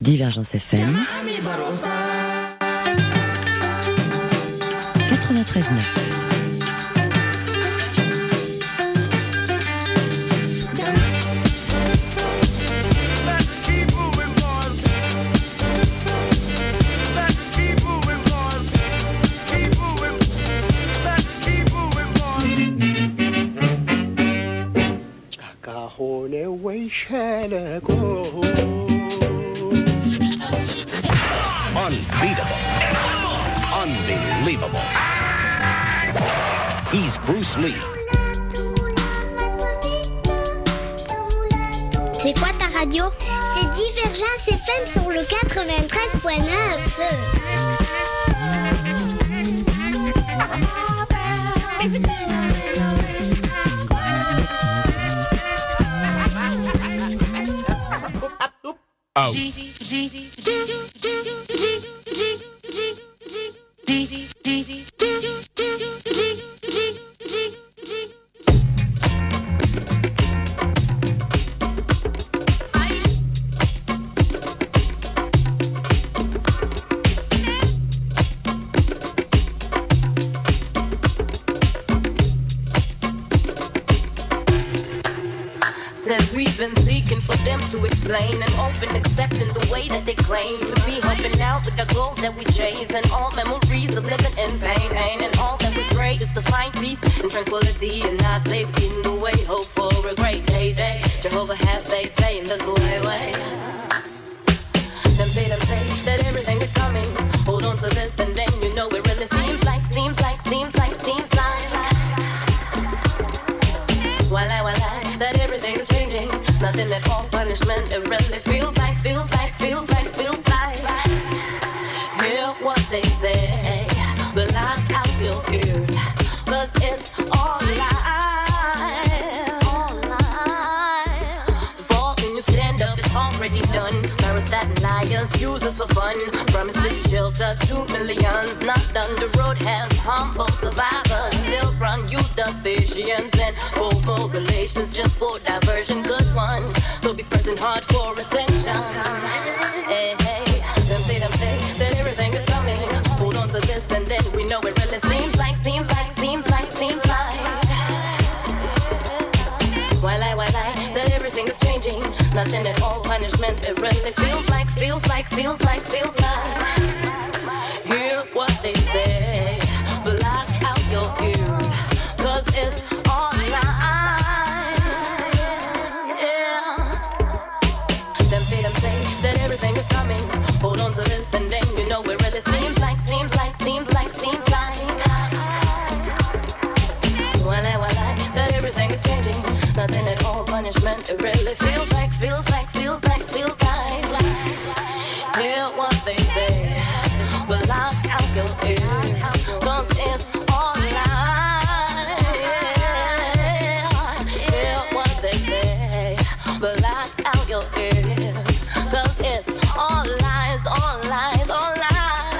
Divergence FM 93.9. Unbeatable. Unbelievable. He's Bruce Lee. C'est quoi ta radio? C'est Divergence FM sur le 93.9. Out. Said we've been seeking for them to explain and open accepting the way that they claim to be, helping out with the goals that we chase and all memories of living in pain, and all that we pray is to find peace and tranquility and not live in the way, hope for a great day. Jehovah have say in this way. Them say that everything is coming. Hold on to this and then you know it really seems like. That everything is changing. Nothing at all punishment. It really feels like. Hear what they say, but lock out your ears, 'cause it's all lies. Fall when you stand up, it's already done. Parastat and liars use us for fun. Promises shelter to millions. Not done, the road has humble survivors. Still run, used up patience and formal relations just for diversion. Good one, so be pressing hard for attention. Hey, them say that everything is coming. Hold on to this and then we know it really seems like. That everything is changing. Nothing at all punishment. It really feels like. Hear what they say, but lock out your ears, 'cause it's all lies. Yeah. Them say that everything is coming. Hold on to this and then you know it really seems like. That everything is changing. Nothing at all punishment. It really feels like. Hear what they say, but lock out your ears, 'cause it's all lies. Hear what they say, but lock out your ears, 'cause it's all lies, all lies, all lies.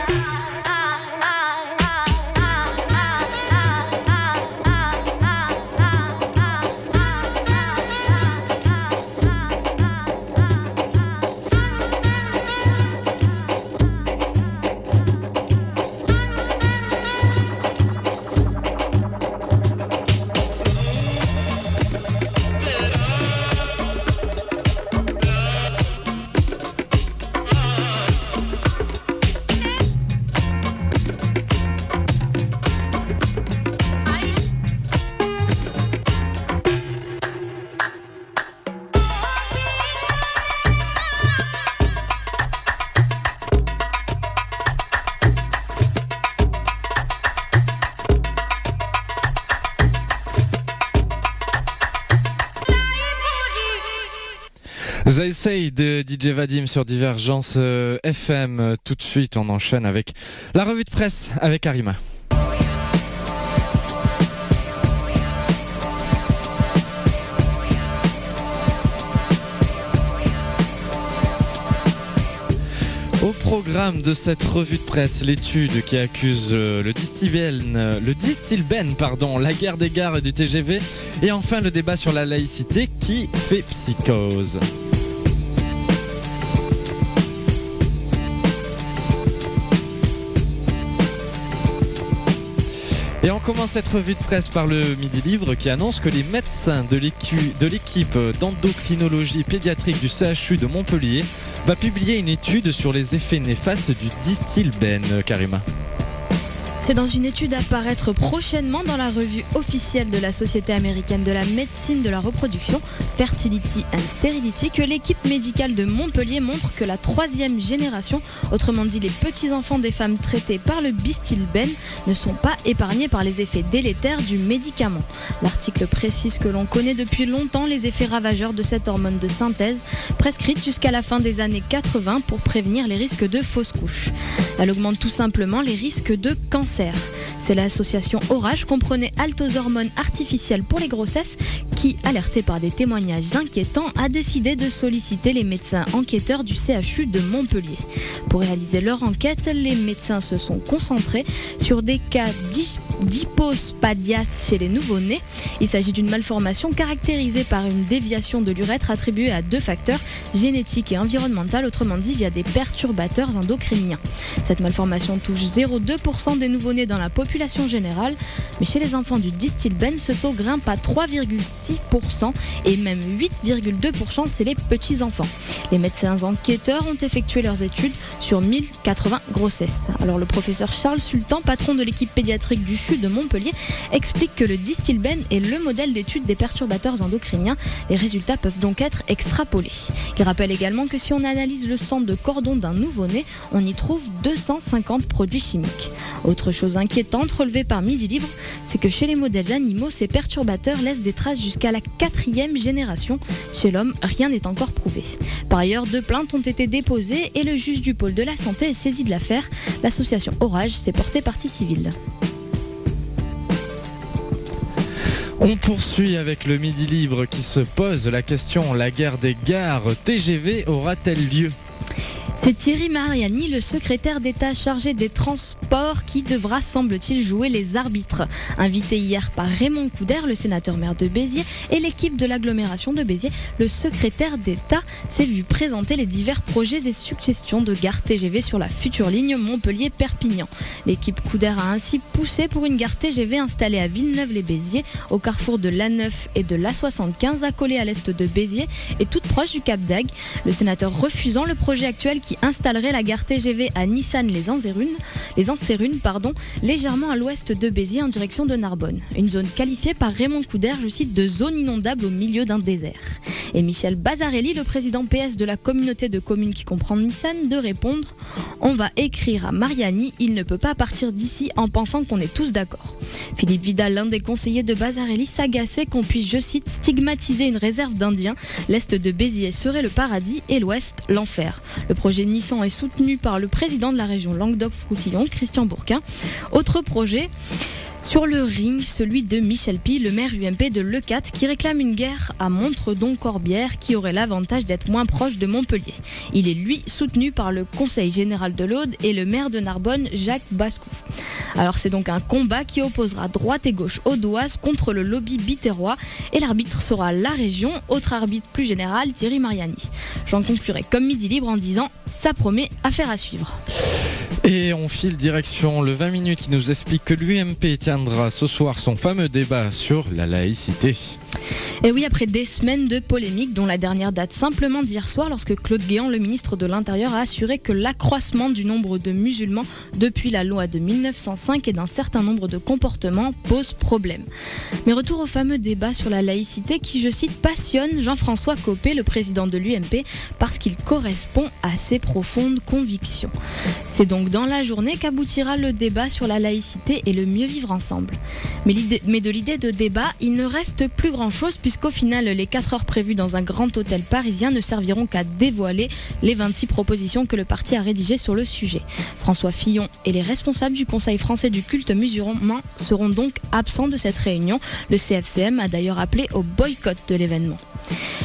They Say de DJ Vadim sur Divergence FM. Tout de suite, on enchaîne avec la revue de presse avec Arima. Au programme de cette revue de presse, l'étude qui accuse le Distilben, la guerre des gares et du TGV, et enfin le débat sur la laïcité qui fait psychose. Et on commence cette revue de presse par le Midi Libre qui annonce que les médecins de l'équipe d'endocrinologie pédiatrique du CHU de Montpellier va publier une étude sur les effets néfastes du Distilbène, Karima. C'est dans une étude à paraître prochainement dans la revue officielle de la Société américaine de la médecine de la reproduction, Fertility and Sterility, que l'équipe médicale de Montpellier montre que la 3e génération, autrement dit les petits-enfants des femmes traitées par le Distilbène, ne sont pas épargnés par les effets délétères du médicament. L'article précise que l'on connaît depuis longtemps les effets ravageurs de cette hormone de synthèse, prescrite jusqu'à la fin des années 80 pour prévenir les risques de fausses couches. Elle augmente tout simplement les risques de cancer. C'est l'association Orage, comprenait Altos Hormones artificielles pour les grossesses, qui, alertée par des témoignages inquiétants, a décidé de solliciter les médecins enquêteurs du CHU de Montpellier. Pour réaliser leur enquête, les médecins se sont concentrés sur des cas d'hypospadias chez les nouveau-nés. Il s'agit d'une malformation caractérisée par une déviation de l'urètre attribuée à 2 facteurs, génétiques et environnementaux, autrement dit via des perturbateurs endocriniens. Cette malformation touche 0,2% des nouveau-nés dans la population générale, mais chez les enfants du Distilbène, ce taux grimpe à 3,6% et même 8,2% chez les petits-enfants. Les médecins enquêteurs ont effectué leurs études sur 1080 grossesses. Alors le professeur Charles Sultan, patron de l'équipe pédiatrique du CHU de Montpellier, explique que le Distilbène est le modèle d'étude des perturbateurs endocriniens. Les résultats peuvent donc être extrapolés. Il rappelle également que si on analyse le sang de cordon d'un nouveau-né, on y trouve 250 produits chimiques. Autre chose inquiétante relevée par Midi Libre, c'est que chez les modèles animaux, ces perturbateurs laissent des traces jusqu'à la 4e génération. Chez l'homme, rien n'est encore prouvé. Par ailleurs, 2 plaintes ont été déposées et le juge du pôle de la santé est saisi de l'affaire. L'association Orage s'est portée partie civile. On poursuit avec le Midi Libre qui se pose la question: la guerre des gares TGV aura-t-elle lieu ? C'est Thierry Mariani, le secrétaire d'État chargé des transports, qui devra, semble-t-il, jouer les arbitres. Invité hier par Raymond Couder, le sénateur maire de Béziers, et l'équipe de l'agglomération de Béziers, le secrétaire d'État s'est vu présenter les divers projets et suggestions de gare TGV sur la future ligne Montpellier-Perpignan. L'équipe Couder a ainsi poussé pour une gare TGV installée à Villeneuve-les-Béziers, au carrefour de l'A9 et de l'A75, accolée à l'est de Béziers et toute proche du Cap d'Agde. Le sénateur refusant le projet actuel qui installerait la gare TGV à Nissan-les-Ansérunes, légèrement à l'ouest de Béziers en direction de Narbonne. Une zone qualifiée par Raymond Couder, je cite, de zone inondable au milieu d'un désert. Et Michel Bazzarelli, le président PS de la communauté de communes qui comprend Nissan, de répondre: on va écrire à Mariani, il ne peut pas partir d'ici en pensant qu'on est tous d'accord. Philippe Vidal, l'un des conseillers de Bazzarelli, s'agaçait qu'on puisse, je cite, stigmatiser une réserve d'Indiens. L'est de Béziers serait le paradis et l'ouest l'enfer. Le projet Nissan est soutenu par le président de la région Languedoc-Roussillon, Christian Bourquin. Autre projet sur le ring, celui de Michel Pi, le maire UMP de Leucate, qui réclame une gare à Montredon-Corbière qui aurait l'avantage d'être moins proche de Montpellier. Il est lui soutenu par le conseil général de l'Aude et le maire de Narbonne, Jacques Bascou. Alors c'est donc un combat qui opposera droite et gauche audoise contre le lobby biterrois, et l'arbitre sera la région. Autre arbitre plus général, Thierry Mariani. J'en conclurai comme Midi Libre en disant: ça promet affaire à suivre. Et on file direction le 20 minutes qui nous explique que l'UMP tiendra ce soir son fameux débat sur la laïcité. Et oui, après des semaines de polémiques, dont la dernière date simplement d'hier soir, lorsque Claude Guéant, le ministre de l'Intérieur, a assuré que l'accroissement du nombre de musulmans depuis la loi de 1905 et d'un certain nombre de comportements pose problème. Mais retour au fameux débat sur la laïcité qui, je cite, passionne Jean-François Copé, le président de l'UMP, parce qu'il correspond à ses profondes convictions. C'est donc dans la journée qu'aboutira le débat sur la laïcité et le mieux vivre ensemble. Mais de l'idée de débat, il ne reste plus grand-chose, puisqu'au final, les 4 heures prévues dans un grand hôtel parisien ne serviront qu'à dévoiler les 26 propositions que le parti a rédigées sur le sujet. François Fillon et les responsables du Conseil français du culte musulman seront donc absents de cette réunion. Le CFCM a d'ailleurs appelé au boycott de l'événement.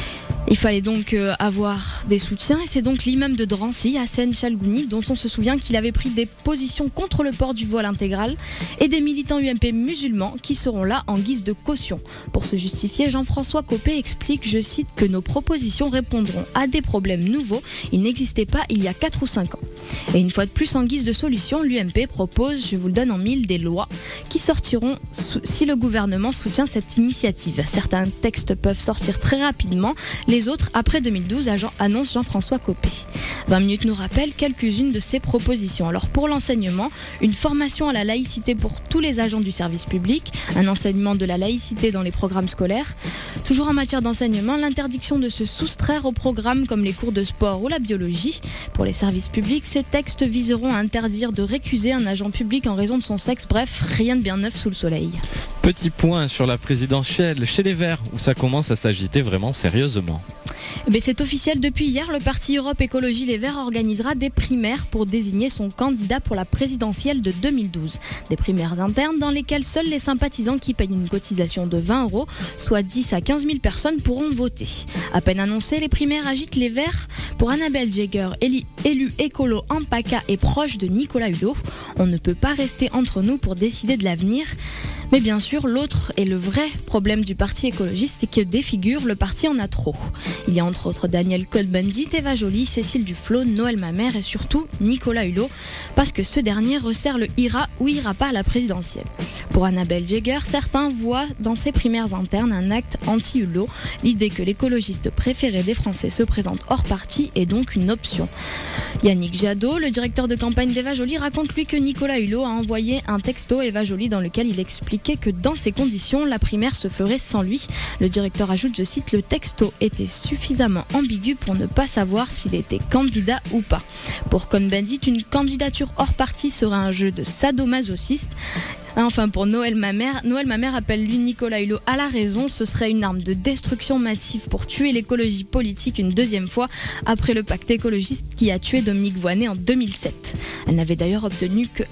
Il fallait donc avoir des soutiens et c'est donc l'imam de Drancy, Hassen Chalgouni, dont on se souvient qu'il avait pris des positions contre le port du voile intégral et des militants UMP musulmans qui seront là en guise de caution. Pour se justifier, Jean-François Copé explique, je cite, que nos propositions répondront à des problèmes nouveaux, ils n'existaient pas il y a 4 ou 5 ans. Et une fois de plus, en guise de solution, l'UMP propose, je vous le donne en mille, des lois qui sortiront si le gouvernement soutient cette initiative. Certains textes peuvent sortir très rapidement, les autres après 2012, annonce Jean-François Copé. 20 minutes nous rappelle quelques-unes de ces propositions. Alors pour l'enseignement, une formation à la laïcité pour tous les agents du service public, un enseignement de la laïcité dans les programmes scolaires. Toujours en matière d'enseignement, l'interdiction de se soustraire aux programmes comme les cours de sport ou la biologie. Pour les services publics, ces textes viseront à interdire de récuser un agent public en raison de son sexe. Bref, rien de bien neuf sous le soleil. Petit point sur la présidentielle chez les Verts, où ça commence à s'agiter vraiment sérieusement. Mais c'est officiel, depuis hier, le parti Europe Écologie Les Verts organisera des primaires pour désigner son candidat pour la présidentielle de 2012. Des primaires internes dans lesquelles seuls les sympathisants qui payent une cotisation de 20 €, soit 10 à 15 000 personnes, pourront voter. À peine annoncées, les primaires agitent les Verts. Pour Annabelle Jäger, élue écolo en PACA et proche de Nicolas Hulot, on ne peut pas rester entre nous pour décider de l'avenir. Mais bien sûr, l'autre et le vrai problème du parti écologiste, c'est que des figures, le parti en a trop. Il y a entre autres Daniel Cohn-Bendit, Eva Joly, Cécile Duflot, Noël Mamère et surtout Nicolas Hulot, parce que ce dernier resserre le ira ou ira pas à la présidentielle. Pour Annabelle Jäger, certains voient dans ces primaires internes un acte anti-Hulot. L'idée que l'écologiste préféré des Français se présente hors parti est donc une option. Yannick Jadot, le directeur de campagne d'Eva Joly, raconte lui que Nicolas Hulot a envoyé un texto à Eva Joly dans lequel il expliquait que dans ces conditions, la primaire se ferait sans lui. Le directeur ajoute, je cite, le texto était suffisamment ambigu pour ne pas savoir s'il était candidat ou pas. Pour Cohn-Bendit, une candidature hors parti serait un jeu de sadomasochiste. Enfin, pour Noël Mamère appelle lui Nicolas Hulot à la raison. Ce serait une arme de destruction massive pour tuer l'écologie politique une deuxième fois après le pacte écologiste qui a tué Dominique Voynet en 2007. Elle n'avait d'ailleurs obtenu que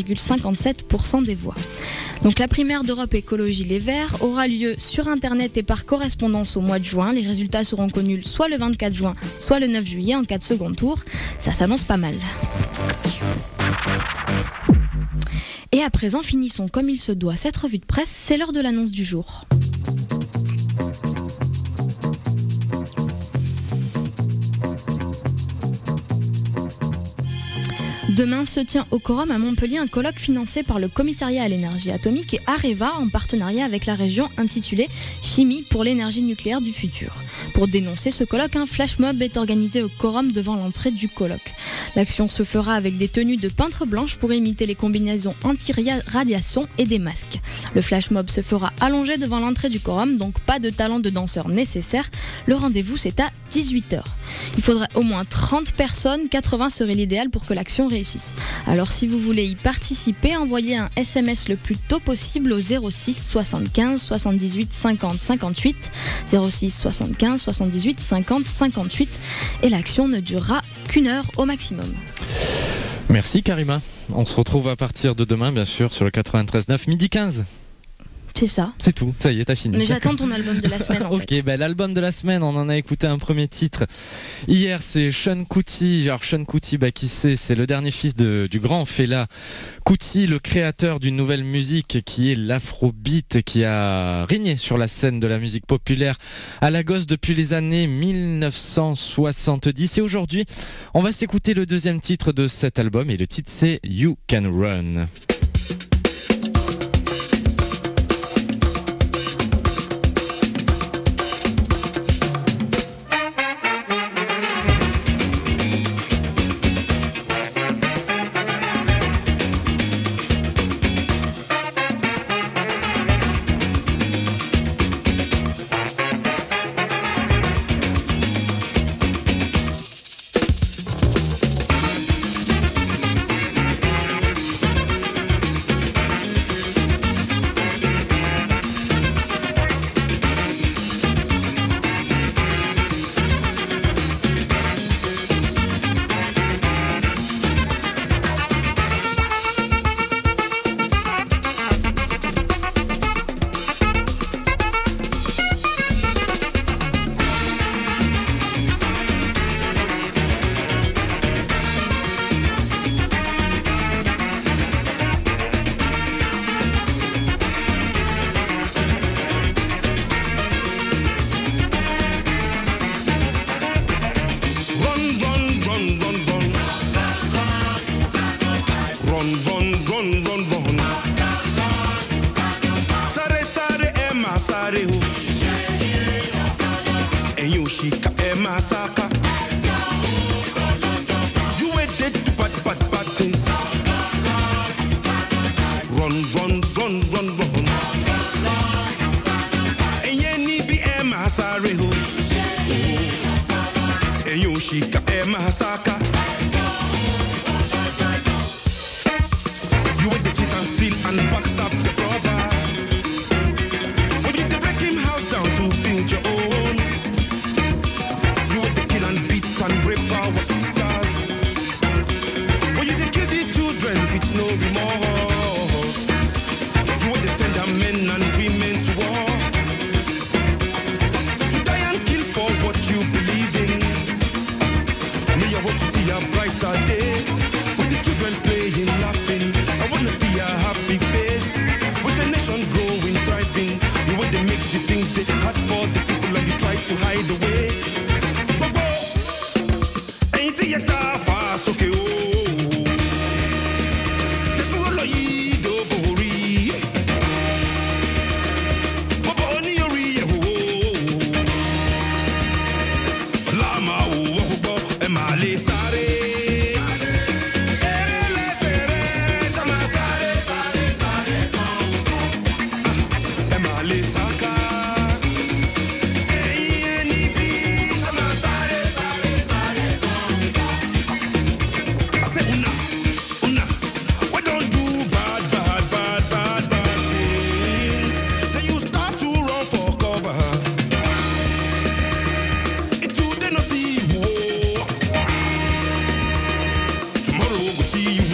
1,57% des voix. Donc la primaire d'Europe Écologie Les Verts aura lieu sur Internet et par correspondance au mois de juin. Les résultats seront connus soit le 24 juin, soit le 9 juillet en cas de second tour. Ça s'annonce pas mal. Et à présent, finissons comme il se doit cette revue de presse, c'est l'heure de l'annonce du jour. Demain se tient au Corum à Montpellier un colloque financé par le Commissariat à l'énergie atomique et Areva en partenariat avec la région intitulé Chimie pour l'énergie nucléaire du futur. Pour dénoncer ce colloque, un flash mob est organisé au Corum devant l'entrée du colloque. L'action se fera avec des tenues de peintre blanche pour imiter les combinaisons anti-radiation et des masques. Le flash mob se fera allongé devant l'entrée du Corum, donc pas de talent de danseur nécessaire. Le rendez-vous c'est à 18h. Il faudrait au moins 30 personnes, 80 serait l'idéal pour que l'action réussisse. Alors si vous voulez y participer, envoyez un SMS le plus tôt possible au 06 75 78 50 58, 06 75 78 50 58 et l'action ne durera qu'1 heure au maximum. Merci Karima. On se retrouve à partir de demain bien sûr sur le 93.9 midi 15. C'est ça. C'est tout, ça y est, t'as fini. Mais j'attends ton album de la semaine en fait. Ok, ben l'album de la semaine, on en a écouté un premier titre. Hier, c'est Sean Kuti. Alors Sean Kuti, qui c'est le dernier fils du grand Fela Kuti, le créateur d'une nouvelle musique qui est l'afrobeat, qui a régné sur la scène de la musique populaire à Lagos depuis les années 1970. Et aujourd'hui, on va s'écouter le deuxième titre de cet album et le titre c'est You Can Run. run. And you need be Emma Sareho. And you shika Emma Saka. You with the cheat and steal and backstab the brother. When you to break him house down to build your own. You with the kill and beat and rape our sisters. When you to kill the children with no remorse. You with the send our men and women to war. To die and kill for what you believe in. Me, I want to see a brighter day. With the children playing, laughing. I want to see a happy face. With the nation growing, thriving. You want to make the things they hard for the people and you try to hide away. Bobo, ain't it your fast, okay, oh. This is what I do, Bori. Bobo, ni ori, oh. Lama, oh, oh, emale sare. See you